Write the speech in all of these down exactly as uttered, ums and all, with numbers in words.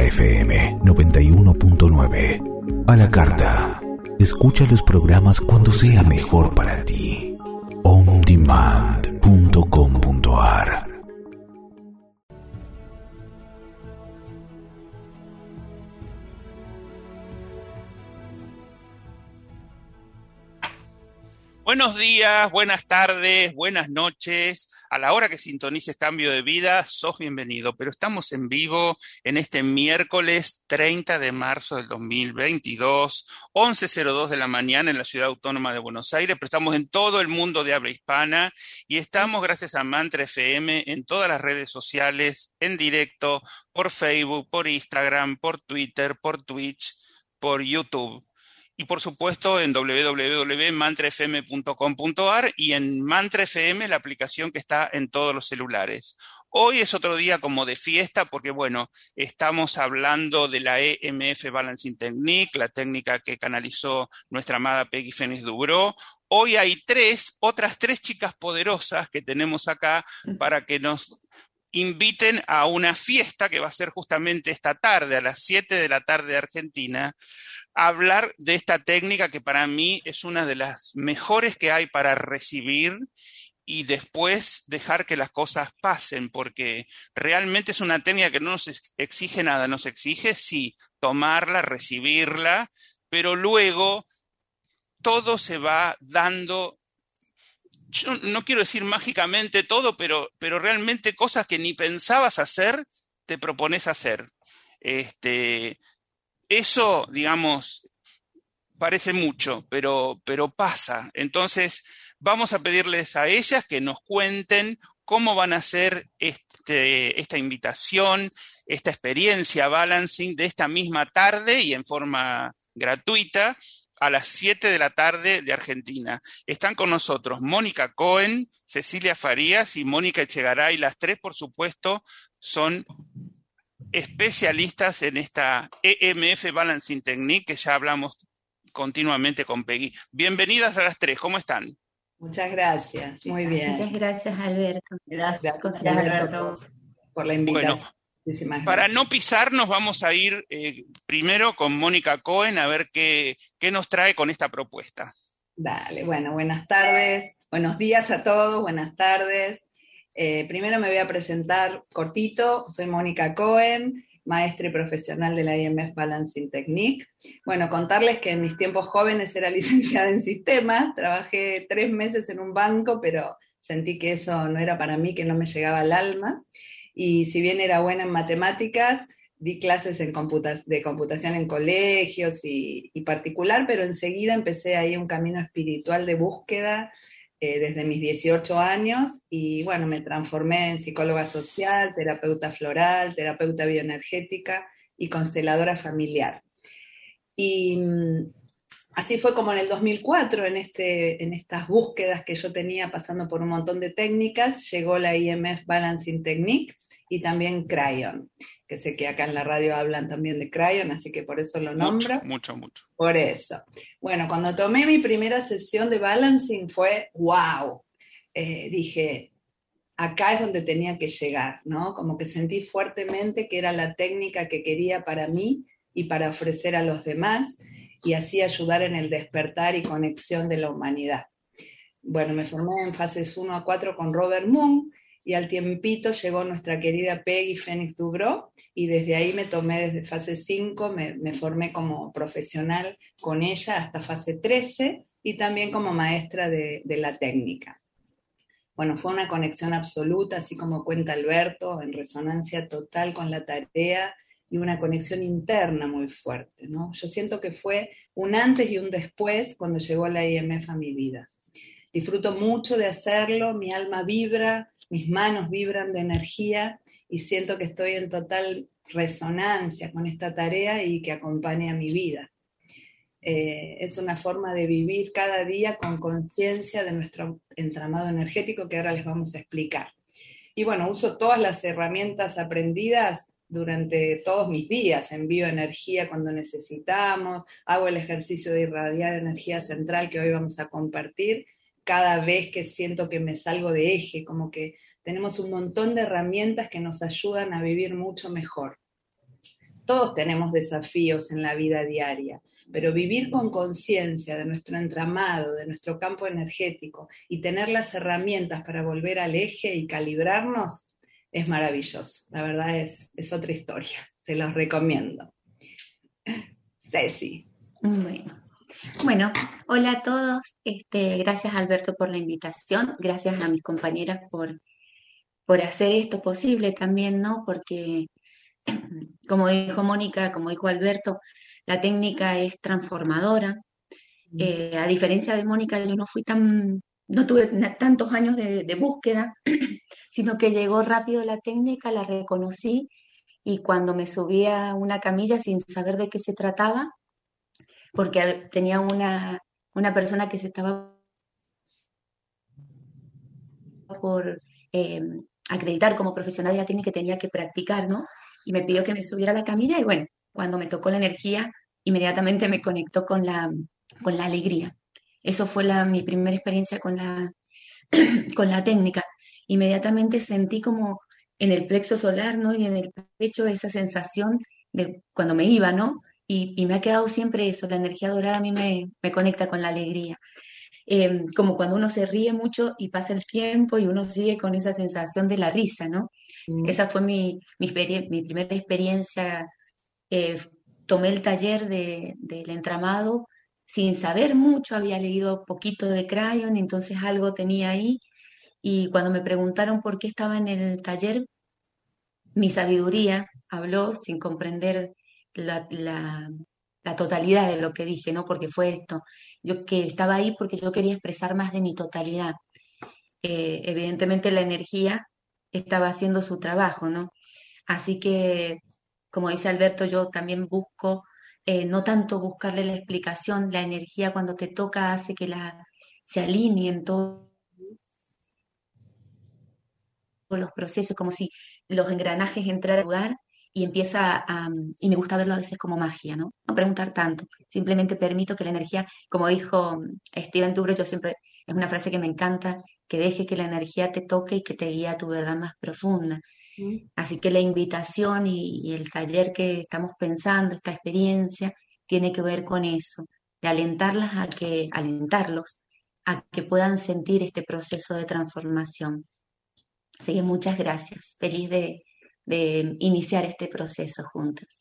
F M noventa y uno punto nueve. A la carta. Escucha los programas cuando sea mejor para ti. on demand punto com punto a r. Buenos días, buenas tardes, buenas noches. A la hora que sintonices Cambio de Vida, sos bienvenido. Pero estamos en vivo en este miércoles treinta de marzo del dos mil veintidós, once cero dos de la mañana en la Ciudad Autónoma de Buenos Aires, pero estamos en todo el mundo de habla hispana y estamos gracias a Mantra F M en todas las redes sociales, en directo, por Facebook, por Instagram, por Twitter, por Twitch, por YouTube. Y por supuesto en doble u doble u doble u punto mantra f m punto com punto a r y en Mantra F M, la aplicación que está en todos los celulares. Hoy es otro día como de fiesta porque, bueno, estamos hablando de la E M F Balancing Technique, la técnica que canalizó nuestra amada Peggy Phoenix Dubrow. Hoy hay tres, otras tres chicas poderosas que tenemos acá para que nos inviten a una fiesta que va a ser justamente esta tarde, a las siete de la tarde de Argentina, hablar de esta técnica que para mí es una de las mejores que hay para recibir y después dejar que las cosas pasen, porque realmente es una técnica que no nos exige nada, nos exige sí tomarla, recibirla, pero luego todo se va dando, yo no quiero decir mágicamente todo, pero, pero realmente cosas que ni pensabas hacer, te propones hacer. Este... Eso, digamos, parece mucho, pero, pero pasa. Entonces, vamos a pedirles a ellas que nos cuenten cómo van a hacer este, esta invitación, esta experiencia balancing de esta misma tarde y en forma gratuita a las siete de la tarde de Argentina. Están con nosotros Mónica Cohen, Cecilia Farías y Mónica Echegaray. Las tres, por supuesto, son especialistas en esta E M F Balancing Technique que ya hablamos continuamente con Peggy. Bienvenidas a las tres, ¿cómo están? Muchas gracias, muy bien. Muchas gracias, Alberto. Gracias, gracias Alberto, por, por la invitación. Bueno, para no pisarnos vamos a ir eh, primero con Mónica Cohen a ver qué, qué nos trae con esta propuesta. Dale, bueno, buenas tardes, buenos días a todos, buenas tardes. Eh, primero me voy a presentar cortito, soy Mónica Cohen, maestra y profesional de la E M F Balancing Technique. Bueno, contarles que en mis tiempos jóvenes era licenciada en sistemas, trabajé tres meses en un banco, pero sentí que eso no era para mí, que no me llegaba al alma, y si bien era buena en matemáticas, di clases en computa- de computación en colegios y, y particular, pero enseguida empecé ahí un camino espiritual de búsqueda, desde mis dieciocho años, y bueno, me transformé en psicóloga social, terapeuta floral, terapeuta bioenergética y consteladora familiar. Y um, así fue como en el dos mil cuatro, en, este, en estas búsquedas que yo tenía pasando por un montón de técnicas, llegó la E M F Balancing Technique y también Cryon, que sé que acá en la radio hablan también de Cryon, así que por eso lo nombro. Mucho, mucho, mucho. Por eso. Bueno, cuando tomé mi primera sesión de balancing fue wow. Eh, dije, acá es donde tenía que llegar, ¿no? Como que sentí fuertemente que era la técnica que quería para mí y para ofrecer a los demás, y así ayudar en el despertar y conexión de la humanidad. Bueno, me formé en fases uno a cuatro con Robert Moon, y al tiempito llegó nuestra querida Peggy Phoenix Dubrow, y desde ahí me tomé desde fase cinco, me, me formé como profesional con ella hasta fase trece, y también como maestra de, de la técnica. Bueno, fue una conexión absoluta, así como cuenta Alberto, en resonancia total con la tarea, y una conexión interna muy fuerte, ¿no? Yo siento que fue un antes y un después cuando llegó la E M F a mi vida. Disfruto mucho de hacerlo, mi alma vibra, mis manos vibran de energía y siento que estoy en total resonancia con esta tarea y que acompaña mi vida. Eh, es una forma de vivir cada día con conciencia de nuestro entramado energético que ahora les vamos a explicar. Y bueno, uso todas las herramientas aprendidas durante todos mis días, envío energía cuando necesitamos, hago el ejercicio de irradiar energía central que hoy vamos a compartir, cada vez que siento que me salgo de eje, como que tenemos un montón de herramientas que nos ayudan a vivir mucho mejor. Todos tenemos desafíos en la vida diaria, pero vivir con conciencia de nuestro entramado, de nuestro campo energético y tener las herramientas para volver al eje y calibrarnos es maravilloso. La verdad es, es otra historia. Se los recomiendo. Ceci. Bueno. Bueno, hola a todos. Este, gracias Alberto por la invitación. Gracias a mis compañeras por, por hacer esto posible también, ¿no? Porque, como dijo Mónica, como dijo Alberto, la técnica es transformadora. Eh, a diferencia de Mónica, yo no fui tan, no tuve tantos años de, de búsqueda, sino que llegó rápido la técnica, la reconocí, y cuando me subí a una camilla sin saber de qué se trataba, porque tenía una, una persona que se estaba por eh, acreditar como profesional de la técnica, tenía que practicar, ¿no? Y me pidió que me subiera a la camilla, y bueno, cuando me tocó la energía, inmediatamente me conectó con la, con la alegría. Eso fue la, mi primera experiencia con la, con la técnica. Inmediatamente sentí como en el plexo solar, ¿no? Y en el pecho esa sensación de cuando me iba, ¿no? Y, y me ha quedado siempre eso, la energía dorada a mí me, me conecta con la alegría. Eh, como cuando uno se ríe mucho y pasa el tiempo y uno sigue con esa sensación de la risa, ¿no? Mm. Esa fue mi, mi, mi primera experiencia. Eh, tomé el taller de, del entramado sin saber mucho, había leído poquito de Crayon, entonces algo tenía ahí, y cuando me preguntaron por qué estaba en el taller, mi sabiduría habló sin comprender la, la, la totalidad de lo que dije, ¿no? Porque fue esto, yo que estaba ahí porque yo quería expresar más de mi totalidad. Eh, evidentemente la energía estaba haciendo su trabajo, ¿no? Así que, como dice Alberto, yo también busco, eh, no tanto buscarle la explicación, la energía cuando te toca hace que la, se alineen todos los procesos, como si los engranajes entraran al lugar, y empieza a, y me gusta verlo a veces como magia, ¿no? No preguntar tanto, simplemente permito que la energía, como dijo Steven Tubro, yo siempre, es una frase que me encanta, que deje que la energía te toque y que te guíe a tu verdad más profunda. Mm. Así que la invitación y, y el taller que estamos pensando, esta experiencia, tiene que ver con eso, de alentarlas a que, alentarlos a que puedan sentir este proceso de transformación. Así que muchas gracias. Feliz de, de iniciar este proceso juntas.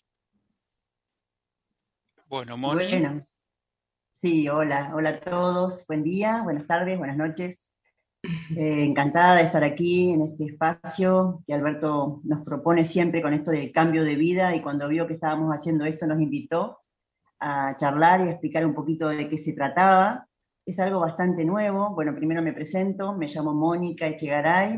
Bueno, Moni. Bueno, sí, hola, hola a todos. Buen día, buenas tardes, buenas noches. Eh, encantada de estar aquí en este espacio que Alberto nos propone siempre con esto del cambio de vida, y cuando vio que estábamos haciendo esto nos invitó a charlar y a explicar un poquito de qué se trataba. Es algo bastante nuevo. Bueno, primero me presento, me llamo Mónica Echegaray.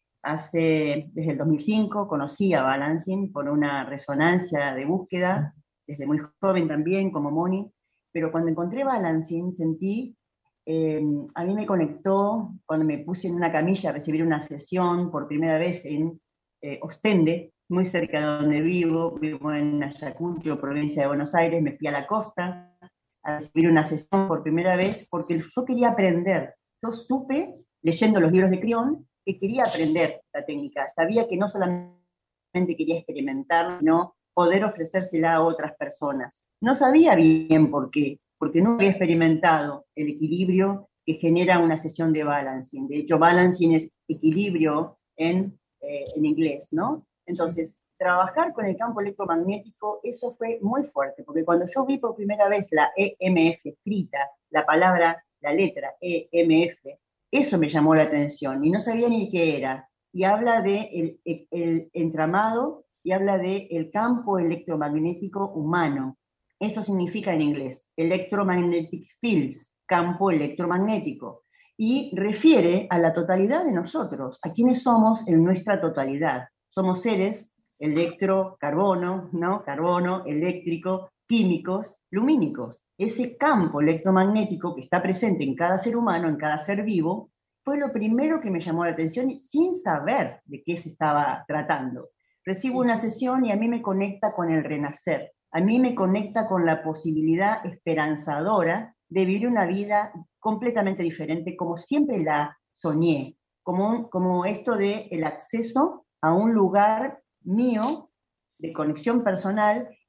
Hace, desde el dos mil cinco conocí a Balancing por una resonancia de búsqueda, desde muy joven también, como Moni, pero cuando encontré Balancing sentí, eh, a mí me conectó cuando me puse en una camilla a recibir una sesión por primera vez en eh, Ostende, muy cerca de donde vivo, vivo en Ayacucho, provincia de Buenos Aires. Me fui a la costa a recibir una sesión por primera vez porque yo quería aprender. Yo supe, leyendo los libros de Crayon, que quería aprender la técnica. Sabía que no solamente quería experimentar, sino poder ofrecérsela a otras personas. No sabía bien por qué, porque no había experimentado el equilibrio que genera una sesión de balancing. De hecho, balancing es equilibrio en, eh, en inglés, ¿no? Entonces, sí. Trabajar con el campo electromagnético, eso fue muy fuerte, porque cuando yo vi por primera vez la E M F escrita, la palabra, la letra E M F, eso me llamó la atención, y no sabía ni qué era. Y habla de el, el, el entramado, y habla de el campo electromagnético humano. Eso significa en inglés, electromagnetic fields, campo electromagnético. Y refiere a la totalidad de nosotros, a quienes somos en nuestra totalidad. Somos seres electro, carbono, ¿no? Carbono, eléctrico, químicos, lumínicos. Ese campo electromagnético que está presente en cada ser humano, en cada ser vivo, fue lo primero que me llamó la atención, sin saber de qué se estaba tratando. Recibo una sesión y a mí me conecta con el renacer, a mí me conecta con la posibilidad esperanzadora de vivir una vida completamente diferente, como siempre la soñé, como, un, como esto de el acceso a un lugar mío de conexión personal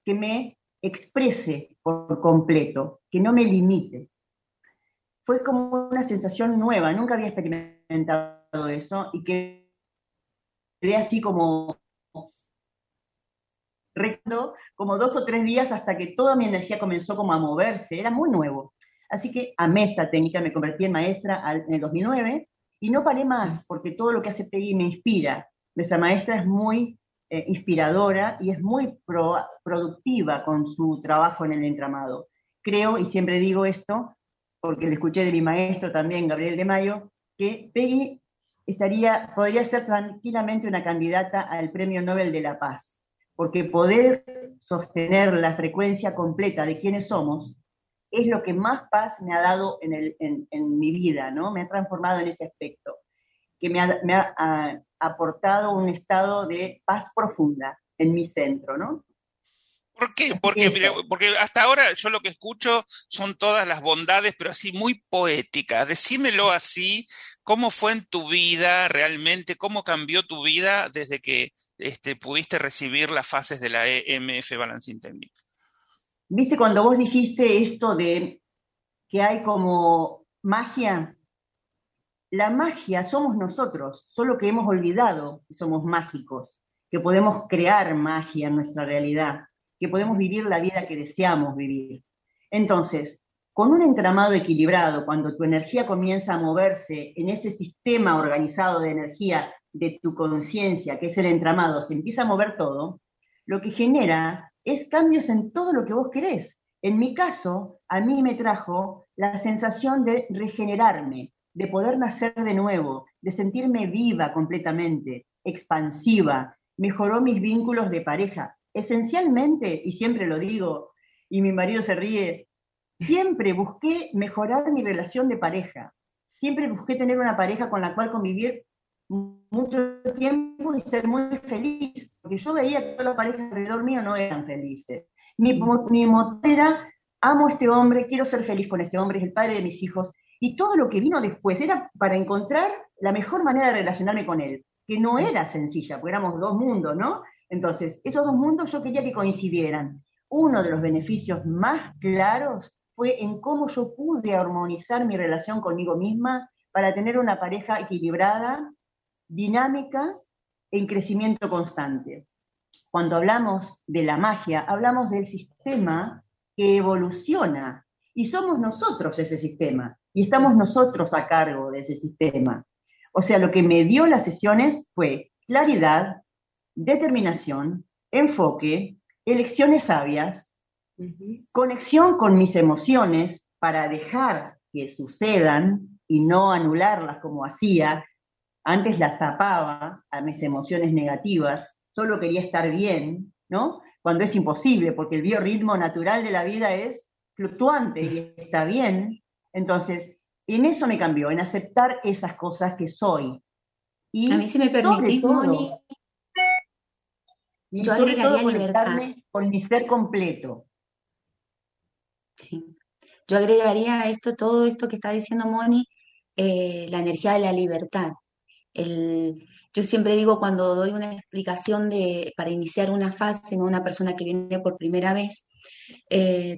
que me exprese por completo, que no me limite. Fue como una sensación nueva, nunca había experimentado eso, y quedé así como recto, como dos o tres días hasta que toda mi energía comenzó como a moverse, era muy nuevo. Así que amé esta técnica, me convertí en maestra en el dos mil nueve, y no paré más, porque todo lo que hace Peggy me inspira. Nuestra maestra es muy eh, inspiradora y es muy pro, productiva con su trabajo en el entramado. Creo, y siempre digo esto, porque lo escuché de mi maestro también, Gabriel de Mayo, que Peggy estaría, podría ser tranquilamente una candidata al Premio Nobel de la Paz, porque poder sostener la frecuencia completa de quiénes somos es lo que más paz me ha dado en, el, en, en mi vida, ¿no? Me ha transformado en ese aspecto, que me ha, me ha, ha aportado un estado de paz profunda en mi centro, ¿no? ¿Por qué? Porque, mira, porque hasta ahora yo lo que escucho son todas las bondades, pero así muy poéticas. Decímelo así, ¿cómo fue en tu vida realmente? ¿Cómo cambió tu vida desde que este, pudiste recibir las fases de la E M F Balancing Technique? ¿Viste cuando vos dijiste esto de que hay como magia? La magia somos nosotros, solo que hemos olvidado que somos mágicos, que podemos crear magia en nuestra realidad, que podemos vivir la vida que deseamos vivir. Entonces, con un entramado equilibrado, cuando tu energía comienza a moverse en ese sistema organizado de energía de tu conciencia, que es el entramado, se empieza a mover todo, lo que genera es cambios en todo lo que vos querés. En mi caso, a mí me trajo la sensación de regenerarme, de poder nacer de nuevo, de sentirme viva completamente, expansiva, mejoró mis vínculos de pareja. Esencialmente, y siempre lo digo, y mi marido se ríe, siempre busqué mejorar mi relación de pareja. Siempre busqué tener una pareja con la cual convivir mucho tiempo y ser muy feliz, porque yo veía que todas las parejas alrededor mío no eran felices. Mi, mi motor era, amo a este hombre, quiero ser feliz con este hombre, es el padre de mis hijos, y todo lo que vino después era para encontrar la mejor manera de relacionarme con él, que no era sencilla, porque éramos dos mundos, ¿no? Entonces, esos dos mundos yo quería que coincidieran. Uno de los beneficios más claros fue en cómo yo pude armonizar mi relación conmigo misma para tener una pareja equilibrada, dinámica, en crecimiento constante. Cuando hablamos de la magia, hablamos del sistema que evoluciona, y somos nosotros ese sistema, y estamos nosotros a cargo de ese sistema. O sea, lo que me dio las sesiones fue claridad, determinación, enfoque, elecciones sabias, uh-huh. conexión con mis emociones para dejar que sucedan y no anularlas como hacía. Antes las tapaba a mis emociones negativas, solo quería estar bien, ¿no? Cuando es imposible, porque el biorritmo natural de la vida es fluctuante y está bien. Entonces, en eso me cambió, en aceptar esas cosas que soy. Y a mí, si me permitís, todo, Moni, y yo sobre todo agregaría libertad. Con mi ser completo. Sí. Yo agregaría a esto, todo esto que está diciendo Moni, eh, la energía de la libertad. El, yo siempre digo cuando doy una explicación de, para iniciar una fase en una persona que viene por primera vez, eh,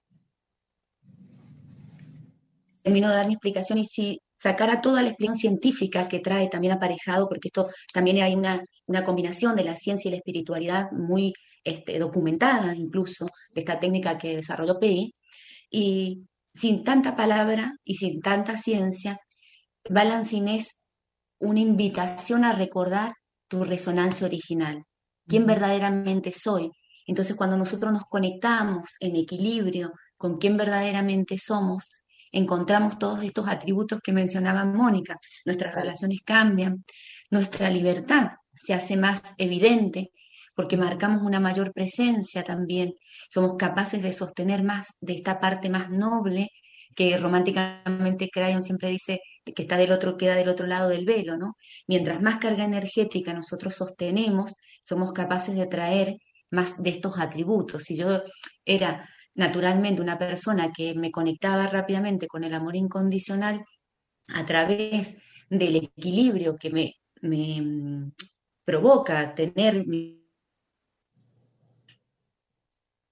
termino de dar mi explicación y si sacara toda la explicación científica que trae también aparejado, porque esto también hay una, una combinación de la ciencia y la espiritualidad muy este, documentada incluso, de esta técnica que desarrolló Peggy, y sin tanta palabra y sin tanta ciencia, Balancing es una invitación a recordar tu resonancia original, quién verdaderamente soy. Entonces, cuando nosotros nos conectamos en equilibrio con quién verdaderamente somos, encontramos todos estos atributos que mencionaba Mónica. Nuestras relaciones cambian, nuestra libertad se hace más evidente porque marcamos una mayor presencia también. Somos capaces de sostener más de esta parte más noble que románticamente Crayon siempre dice que está del otro, queda del otro lado del velo, ¿no? Mientras más carga energética nosotros sostenemos, somos capaces de traer más de estos atributos. Si yo era naturalmente una persona que me conectaba rápidamente con el amor incondicional a través del equilibrio que me, me provoca tener mi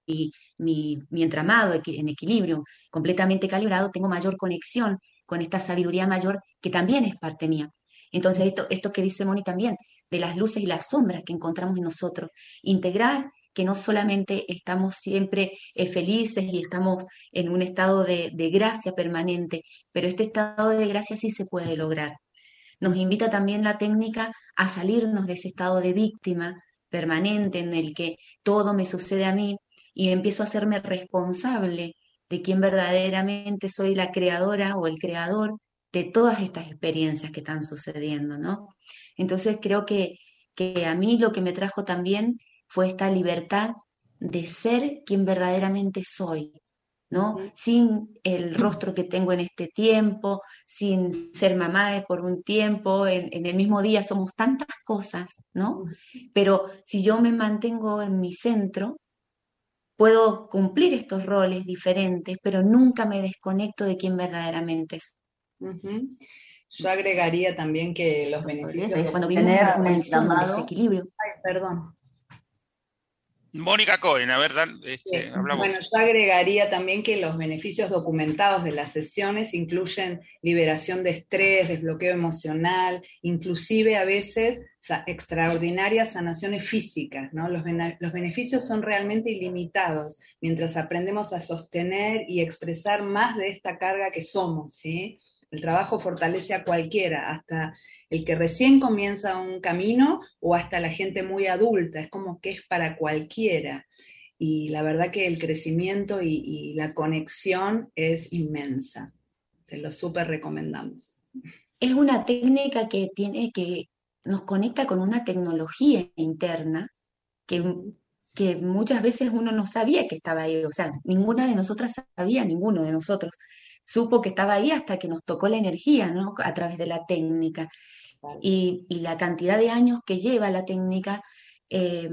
mi, mi entramado equi- en equilibrio, completamente calibrado, tengo mayor conexión con esta sabiduría mayor que también es parte mía. Entonces, esto, esto que dice Moni también, de las luces y las sombras que encontramos en nosotros, integrar que no solamente estamos siempre eh, felices y estamos en un estado de, de gracia permanente, pero este estado de gracia sí se puede lograr. Nos invita también la técnica a salirnos de ese estado de víctima permanente en el que todo me sucede a mí y empiezo a hacerme responsable de quién verdaderamente soy la creadora o el creador de todas estas experiencias que están sucediendo, ¿no? Entonces creo que, que a mí lo que me trajo también fue esta libertad de ser quien verdaderamente soy, ¿no? Sin el rostro que tengo en este tiempo, sin ser mamá por un tiempo, en, en el mismo día somos tantas cosas, ¿no? Pero si yo me mantengo en mi centro, puedo cumplir estos roles diferentes, pero nunca me desconecto de quién verdaderamente es. Ujú. Yo agregaría también que los beneficios... Es Cuando vivimos tener en la un conexión, en el entramado. desequilibrio. Ay, perdón. Mónica Cohen, a ver, dan, este, Sí. hablamos. Bueno, yo agregaría también que los beneficios documentados de las sesiones incluyen liberación de estrés, desbloqueo emocional, inclusive a veces sa- extraordinarias sanaciones físicas, ¿no? Los, bena- los beneficios son realmente ilimitados mientras aprendemos a sostener y expresar más de esta carga que somos, ¿sí? El trabajo fortalece a cualquiera, hasta el que recién comienza un camino o hasta la gente muy adulta, es como que es para cualquiera. Y la verdad que el crecimiento y, y la conexión es inmensa. Se lo súper recomendamos. Es una técnica que tiene que nos conecta con una tecnología interna que, que muchas veces uno no sabía que estaba ahí, o sea, ninguna de nosotras sabía, ninguno de nosotros supo que estaba ahí hasta que nos tocó la energía, ¿no? A través de la técnica. Y, y la cantidad de años que lleva la técnica eh,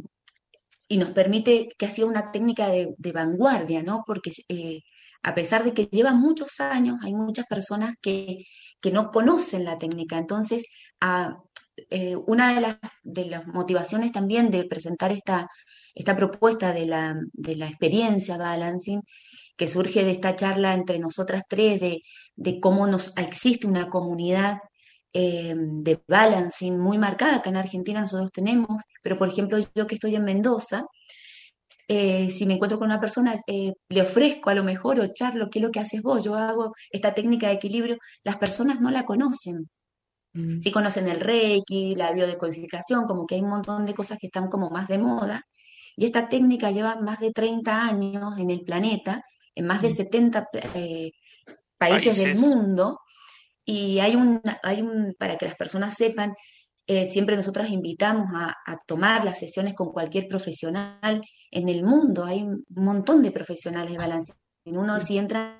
y nos permite que ha sido una técnica de, de vanguardia, ¿no? Porque eh, a pesar de que lleva muchos años, hay muchas personas que, que no conocen la técnica. Entonces, a, eh, una de las, de las motivaciones también de presentar esta, esta propuesta de la, de la experiencia balancing, que surge de esta charla entre nosotras tres, de, de cómo nos, existe una comunidad eh, de balancing muy marcada. Acá en Argentina nosotros tenemos, pero por ejemplo yo que estoy en Mendoza, eh, si me encuentro con una persona, eh, le ofrezco a lo mejor o charlo, ¿qué es lo que haces vos? Yo hago esta técnica de equilibrio, las personas no la conocen. Mm. Sí conocen el Reiki, la biodecodificación, como que hay un montón de cosas que están como más de moda. Y esta técnica lleva más de treinta años en el planeta, en más de setenta eh, países del Países. mundo. Y hay un, hay un, para que las personas sepan, eh, siempre nosotras invitamos a, a tomar las sesiones con cualquier profesional en el mundo. Hay un montón de profesionales de balance. Uno si entra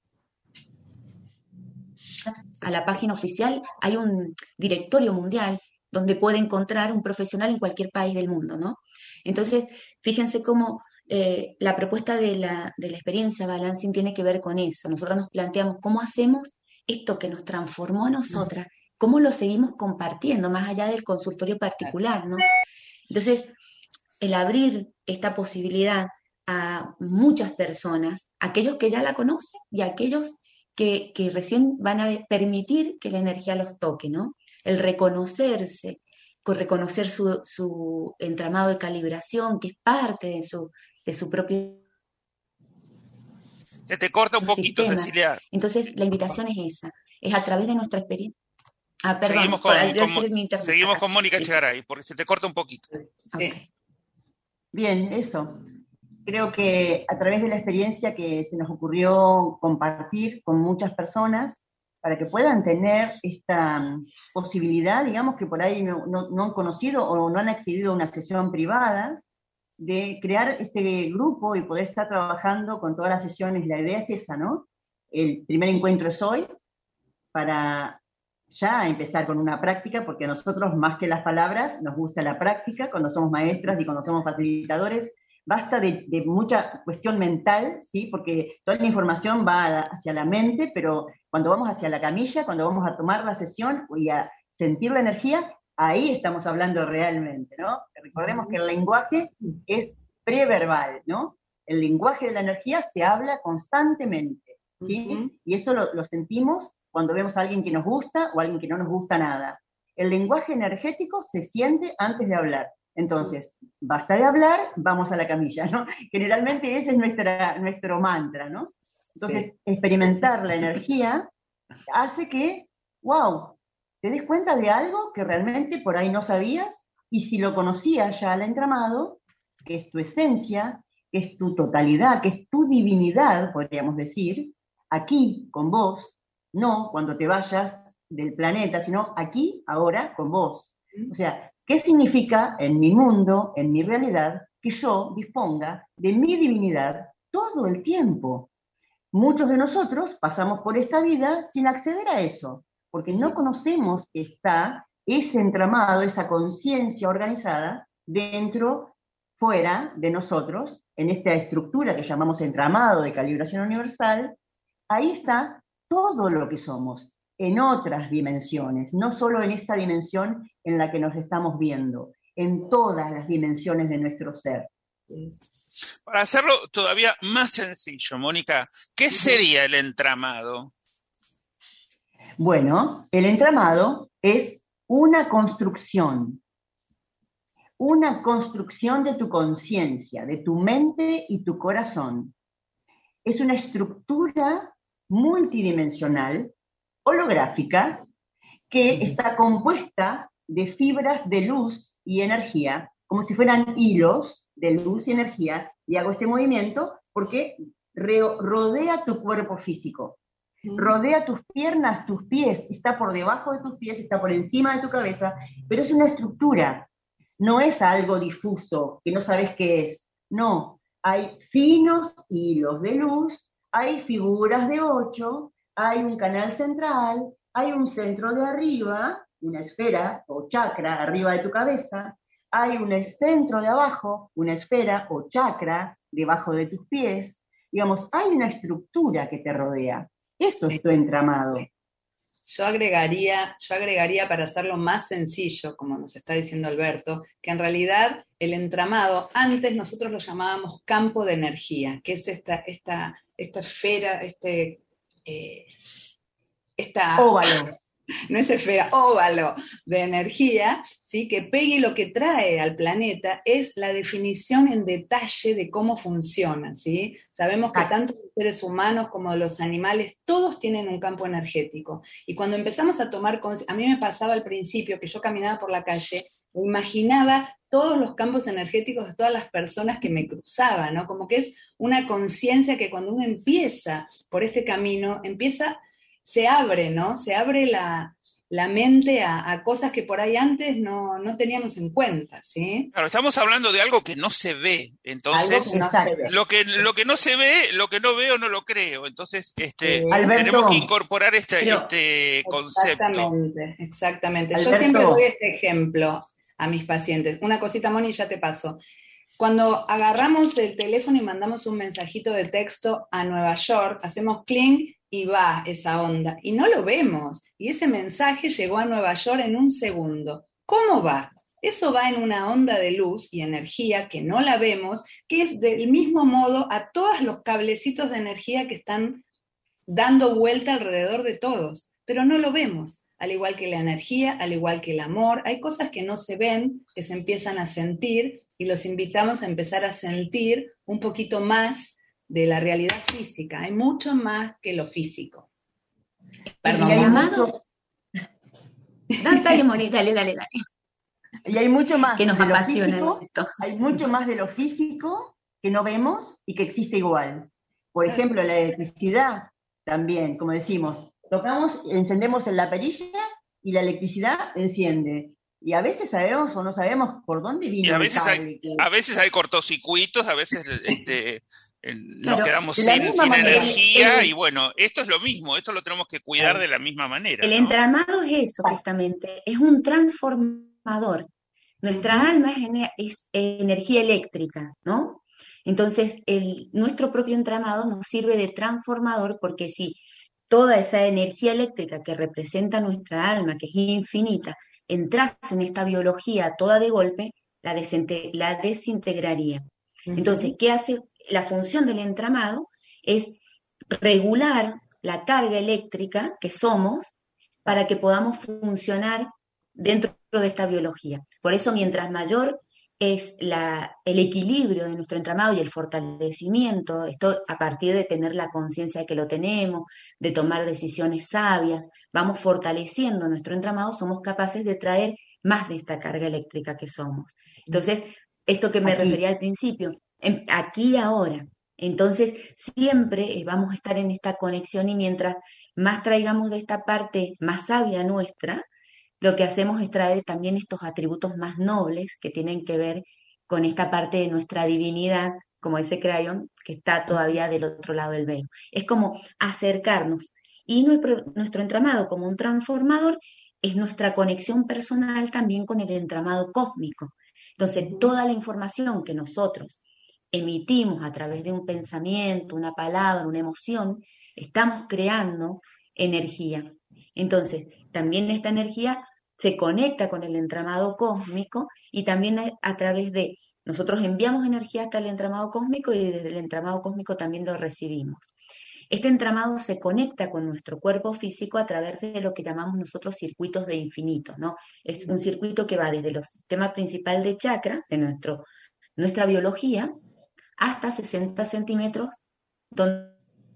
a la página oficial, hay un directorio mundial donde puede encontrar un profesional en cualquier país del mundo, ¿no? Entonces, fíjense cómo eh, la propuesta de la, de la experiencia balancing tiene que ver con eso. Nosotros nos planteamos cómo hacemos esto que nos transformó a nosotras, cómo lo seguimos compartiendo, más allá del consultorio particular, ¿no? Entonces, el abrir esta posibilidad a muchas personas, aquellos que ya la conocen y aquellos que, que recién van a permitir que la energía los toque, ¿no? El reconocerse, con reconocer su, su entramado de calibración, que es parte de su, de su propio Se te corta un poquito, sistema. Cecilia. Entonces, la invitación es esa, es a través de nuestra experiencia. Ah, perdón, Seguimos con, al- al con- ser mi internet. seguimos con Mónica Sí, sí. Echegaray, porque se te corta un poquito. Sí. Ok. Bien, eso. Creo que a través de la experiencia que se nos ocurrió compartir con muchas personas, para que puedan tener esta mm, posibilidad, digamos, que por ahí no, no- no han conocido o no han accedido a una sesión privada, de crear este grupo y poder estar trabajando con todas las sesiones. La idea es esa, ¿no? El primer encuentro es hoy, para ya empezar con una práctica, porque a nosotros, más que las palabras, nos gusta la práctica. Cuando somos maestras y cuando somos facilitadores, basta de, de mucha cuestión mental, ¿sí? Porque toda la información va a- hacia la mente, pero cuando vamos hacia la camilla, cuando vamos a tomar la sesión y a sentir la energía, ahí estamos hablando realmente, ¿no? Recordemos que el lenguaje es preverbal, ¿no? el lenguaje de la energía se habla constantemente, ¿sí? Uh-huh. Y eso lo, lo sentimos cuando vemos a alguien que nos gusta o a alguien que no nos gusta nada. El lenguaje energético se siente antes de hablar. Entonces, basta de hablar, vamos a la camilla, ¿no? Generalmente ese es nuestra, nuestro mantra, ¿no? Entonces, sí. experimentar la energía hace que, wow, te des cuenta de algo que realmente por ahí no sabías, y si lo conocías ya al entramado, que es tu esencia, que es tu totalidad, que es tu divinidad, podríamos decir, aquí, con vos, no cuando te vayas del planeta, sino aquí, ahora, con vos. O sea, ¿qué significa en mi mundo, en mi realidad, que yo disponga de mi divinidad todo el tiempo? Muchos de nosotros pasamos por esta vida sin acceder a eso, porque no conocemos que está ese entramado, esa conciencia organizada dentro, fuera de nosotros, en esta estructura que llamamos entramado de calibración universal. Ahí está todo lo que somos, en otras dimensiones, no solo en esta dimensión en la que nos estamos viendo, en todas las dimensiones de nuestro ser. Para hacerlo todavía más sencillo, Mónica, ¿qué sería el entramado? Bueno, el entramado es una construcción, una construcción de tu conciencia, de tu mente y tu corazón. Es una estructura multidimensional, holográfica, que está compuesta de fibras de luz y energía, como si fueran hilos de luz y energía, y hago este movimiento porque rodea tu cuerpo físico, rodea tus piernas, tus pies, está por debajo de tus pies, está por encima de tu cabeza, pero es una estructura, no es algo difuso, que no sabes qué es, no, hay finos hilos de luz, hay figuras de ocho, hay un canal central, hay un centro de arriba, una esfera o chakra arriba de tu cabeza, hay un centro de abajo, una esfera o chakra debajo de tus pies. Digamos, hay una estructura que te rodea. Eso sí. Es tu entramado. Yo agregaría, yo agregaría para hacerlo más sencillo, como nos está diciendo Alberto, que en realidad el entramado, antes nosotros lo llamábamos campo de energía, que es esta, esta, esta esfera, este, eh, esta... óvalo. No es esfera, óvalo de energía, ¿sí? Que Peggy lo que trae al planeta es la definición en detalle de cómo funciona, ¿sí? Sabemos que tanto los seres humanos como los animales, todos tienen un campo energético. Y cuando empezamos a tomar conciencia, a mí me pasaba al principio que yo caminaba por la calle, me imaginaba todos los campos energéticos de todas las personas que me cruzaban, ¿no? Como que es una conciencia que cuando uno empieza por este camino, empieza... se abre, ¿no? Se abre la, la mente a, a cosas que por ahí antes no, no teníamos en cuenta, ¿sí? Claro, estamos hablando de algo que no se ve, entonces, que no se ve. Lo, que, lo que no se ve, lo que no veo no lo creo, entonces este, eh, Alberto, tenemos que incorporar este, pero, este concepto. Exactamente, exactamente. Alberto. Yo siempre doy este ejemplo a mis pacientes. Una cosita, Moni, ya te paso. Cuando agarramos el teléfono y mandamos un mensajito de texto a Nueva York, hacemos clink y va esa onda, y no lo vemos, y ese mensaje llegó a Nueva York en un segundo. ¿Cómo va? Eso va en una onda de luz y energía que no la vemos, que es del mismo modo a todos los cablecitos de energía que están dando vuelta alrededor de todos, pero no lo vemos, al igual que la energía, al igual que el amor. Hay cosas que no se ven, que se empiezan a sentir, y los invitamos a empezar a sentir un poquito más de la realidad física. Hay mucho más que lo físico. Perdón, y hay mucho... Dale, dale, Moni, dale, dale, dale. Y hay mucho más que nos de lo apasiona físico, esto. Hay mucho más de lo físico que no vemos y que existe igual. Por ejemplo, la electricidad también, como decimos, tocamos, encendemos en la perilla y la electricidad enciende. Y a veces sabemos o no sabemos por dónde vino y a el veces cable. Hay, que... a veces hay cortocircuitos, a veces este, nos claro, quedamos sin, sin manera, energía, el, y bueno, esto es lo mismo, esto lo tenemos que cuidar claro. de la misma manera. El ¿no? entramado es eso, justamente, es un transformador. Nuestra uh-huh. alma es, es energía eléctrica, ¿no? Entonces, el, nuestro propio entramado nos sirve de transformador, porque si toda esa energía eléctrica que representa nuestra alma, que es infinita, entras en esta biología toda de golpe, la, desinte- la desintegraría. Uh-huh. Entonces, ¿qué hace la función del entramado es regular la carga eléctrica que somos para que podamos funcionar dentro de esta biología. Por eso, mientras mayor es la, el equilibrio de nuestro entramado y el fortalecimiento, esto a partir de tener la conciencia de que lo tenemos, de tomar decisiones sabias, vamos fortaleciendo nuestro entramado, somos capaces de traer más de esta carga eléctrica que somos. Entonces, esto que me Aquí. refería al principio, en, aquí y ahora. Entonces, siempre vamos a estar en esta conexión y mientras más traigamos de esta parte más sabia nuestra, lo que hacemos es traer también estos atributos más nobles que tienen que ver con esta parte de nuestra divinidad, como ese Crayon, que está todavía del otro lado del velo. Es como acercarnos. Y nuestro, nuestro entramado como un transformador es nuestra conexión personal también con el entramado cósmico. Entonces, toda la información que nosotros emitimos a través de un pensamiento, una palabra, una emoción, estamos creando energía. Entonces, también esta energía se conecta con el entramado cósmico y también a, a través de, nosotros enviamos energía hasta el entramado cósmico y desde el entramado cósmico también lo recibimos. Este entramado se conecta con nuestro cuerpo físico a través de lo que llamamos nosotros circuitos de infinito, ¿no? Es un circuito que va desde el sistema principal de chakras, de nuestro, nuestra biología, hasta sesenta centímetros, donde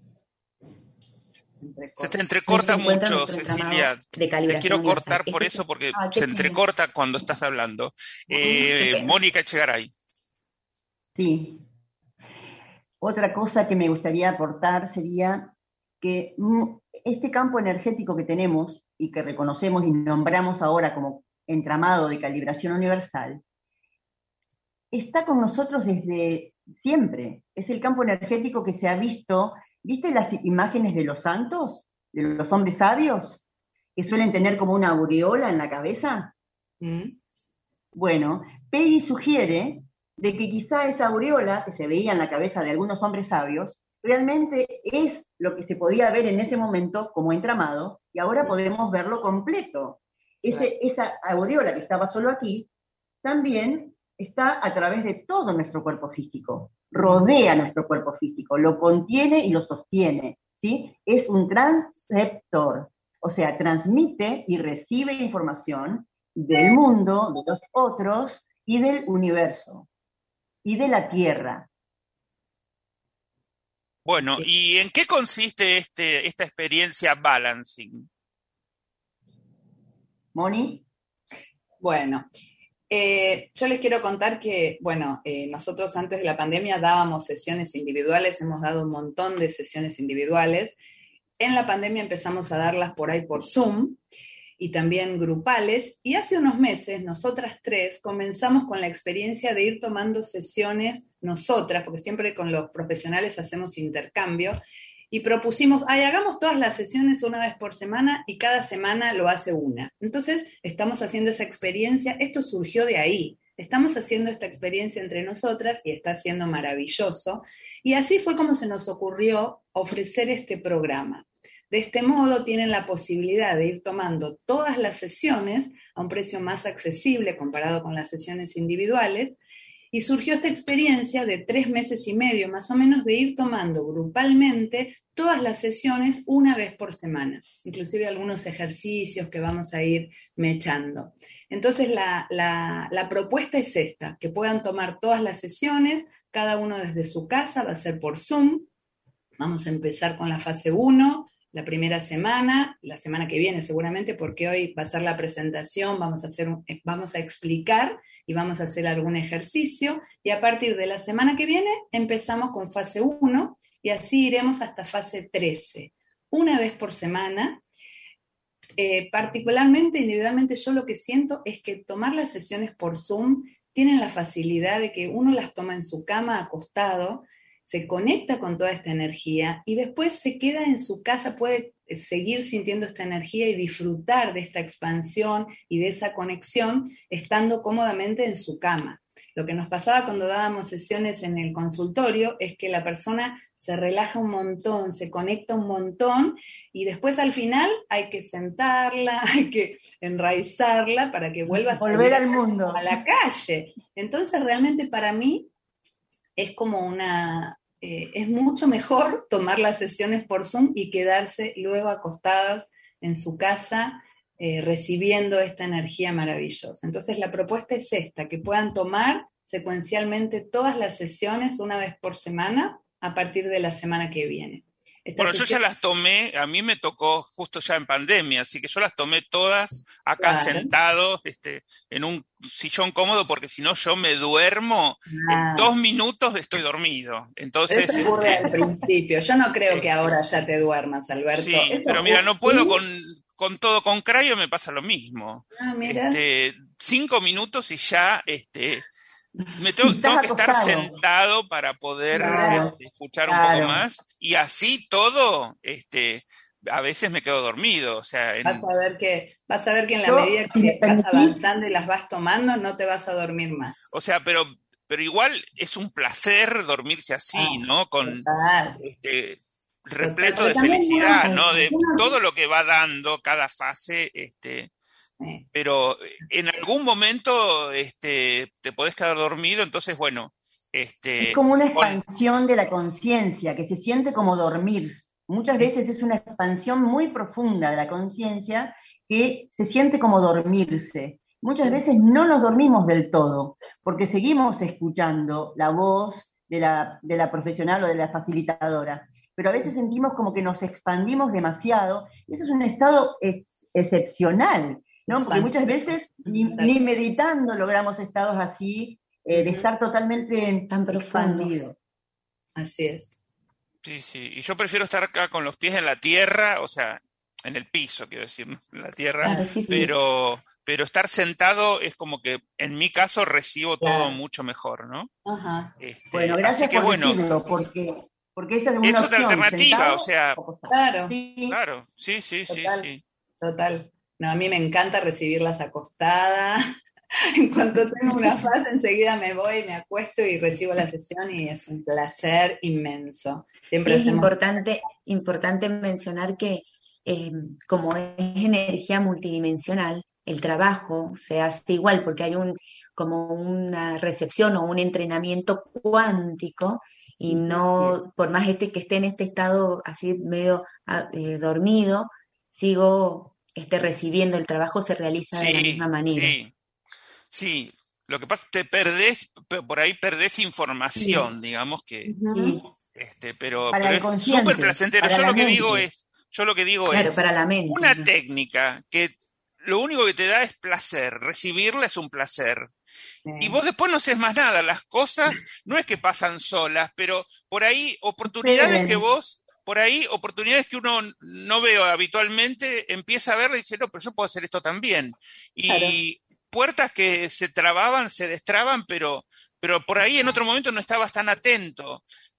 se te entrecorta se encuentra mucho, nuestro entramado Cecilia. de Te calibración quiero universal. cortar por Este eso es- porque Ay, qué se pena. entrecorta cuando estás hablando. Ay, qué Eh, pena. Mónica Echegaray. Sí. Otra cosa que me gustaría aportar sería que mm, este campo energético que tenemos y que reconocemos y nombramos ahora como entramado de calibración universal, está con nosotros desde siempre. Es el campo energético que se ha visto. ¿Viste las imágenes de los santos? De los hombres sabios, que suelen tener como una aureola en la cabeza. ¿Mm? Bueno, Peggy sugiere de que quizá esa aureola que se veía en la cabeza de algunos hombres sabios realmente es lo que se podía ver en ese momento como entramado y ahora podemos verlo completo. Ese, esa aureola que estaba solo aquí también está a través de todo nuestro cuerpo físico, rodea nuestro cuerpo físico, lo contiene y lo sostiene, ¿sí? Es un transceptor, o sea, transmite y recibe información del mundo, de los otros y del universo y de la Tierra. Bueno, Sí. ¿y en qué consiste este, esta experiencia balancing? ¿Moni? Bueno, eh, yo les quiero contar que, bueno, eh, nosotros antes de la pandemia dábamos sesiones individuales, hemos dado un montón de sesiones individuales. En la pandemia empezamos a darlas por ahí por Zoom y también grupales, y hace unos meses nosotras tres comenzamos con la experiencia de ir tomando sesiones nosotras, porque siempre con los profesionales hacemos intercambio, y propusimos, ay, hagamos todas las sesiones una vez por semana y cada semana lo hace una. Entonces estamos haciendo esa experiencia, esto surgió de ahí, estamos haciendo esta experiencia entre nosotras y está siendo maravilloso, y así fue como se nos ocurrió ofrecer este programa. De este modo tienen la posibilidad de ir tomando todas las sesiones a un precio más accesible comparado con las sesiones individuales, y surgió esta experiencia de tres meses y medio más o menos de ir tomando grupalmente todas las sesiones una vez por semana, inclusive algunos ejercicios que vamos a ir mechando. Entonces la, la, la propuesta es esta, que puedan tomar todas las sesiones, cada uno desde su casa, va a ser por Zoom. Vamos a empezar con la fase uno, la primera semana, la semana que viene seguramente, porque hoy va a ser la presentación, vamos a, hacer un, vamos a explicar y vamos a hacer algún ejercicio, y a partir de la semana que viene empezamos con fase uno y así iremos hasta fase trece, una vez por semana. Eh, particularmente, individualmente, yo lo que siento es que tomar las sesiones por Zoom tienen la facilidad de que uno las toma en su cama acostado, se conecta con toda esta energía y después se queda en su casa, puede seguir sintiendo esta energía y disfrutar de esta expansión y de esa conexión estando cómodamente en su cama. Lo que nos pasaba cuando dábamos sesiones en el consultorio es que la persona se relaja un montón, se conecta un montón y después al final hay que sentarla, hay que enraizarla para que vuelva a volver al mundo, a la calle. Entonces realmente para mí es como una, eh, es mucho mejor tomar las sesiones por Zoom y quedarse luego acostados en su casa eh, recibiendo esta energía maravillosa. Entonces la propuesta es esta, que puedan tomar secuencialmente todas las sesiones una vez por semana a partir de la semana que viene. Esta Bueno, sesión... yo ya las tomé, a mí me tocó justo ya en pandemia, así que yo las tomé todas acá claro. sentado este, en un sillón cómodo, porque si no yo me duermo, ah. en dos minutos estoy dormido. Entonces, eso ocurre este, al principio, yo no creo que ahora ya te duermas, Alberto. Sí, eso pero mira, no puedo con, con todo, con Crayo me pasa lo mismo. Ah, mira. Este, cinco minutos y ya... Este, Me tengo, tengo que estar sentado para poder claro, escuchar claro. un poco más, y así todo, este, a veces me quedo dormido. O sea, en... vas a ver que, vas a ver que en la Yo, medida que si vas permitís, avanzando y las vas tomando, no te vas a dormir más. O sea, pero, pero igual es un placer dormirse así, ah, ¿no? Con total. este, repleto total. de felicidad, ¿no? De todo lo que va dando cada fase, este. Sí. Pero en algún momento este, te podés quedar dormido, entonces, bueno... Este, es como una expansión con... de la conciencia, que se siente como dormir. Muchas veces es una expansión muy profunda de la conciencia que se siente como dormirse. Muchas veces no nos dormimos del todo, porque seguimos escuchando la voz de la, de la profesional o de la facilitadora, pero a veces sentimos como que nos expandimos demasiado, y eso es un estado ex excepcional, ¿no? Porque muchas veces ni, ni meditando logramos estados así, eh, de estar totalmente tan profundos. Así es. Sí, sí, y yo prefiero estar acá con los pies en la tierra, o sea, en el piso, quiero decir, ¿no? En la tierra, claro, sí, sí. pero, pero estar sentado es como que, en mi caso, recibo claro. todo mucho mejor, ¿no? Ajá. Este, bueno, gracias que, por bueno, decirlo, porque, porque esa es una es opción, otra alternativa, sentado, o sea, claro. Sí, claro, sí, sí, total, sí, sí. Total. No, a mí me encanta recibirlas acostadas. En cuanto tengo una fase, enseguida me voy, me acuesto y recibo la sesión y es un placer inmenso. Siempre sí, es hacemos... importante, importante mencionar que eh, como es energía multidimensional, el trabajo se hace igual porque hay un como una recepción o un entrenamiento cuántico y no, por más este que esté en este estado así medio eh, dormido, sigo este, recibiendo, el trabajo se realiza sí, de la misma manera. Sí. Sí, lo que pasa es que te perdés, por ahí perdés información, sí. digamos que, sí. este, pero, para pero es súper placentero. Yo lo que digo es, yo lo que digo claro, es para la mente, una ¿no? técnica que lo único que te da es placer, recibirla es un placer. Sí. Y vos después no haces más nada, las cosas no es que pasan solas, pero por ahí oportunidades sí. que vos... Por ahí, oportunidades que uno no ve habitualmente, empieza a verla y dice, no, pero yo puedo hacer esto también. Y claro. puertas que se trababan, se destraban, pero, pero por ahí en otro momento no estabas tan atento.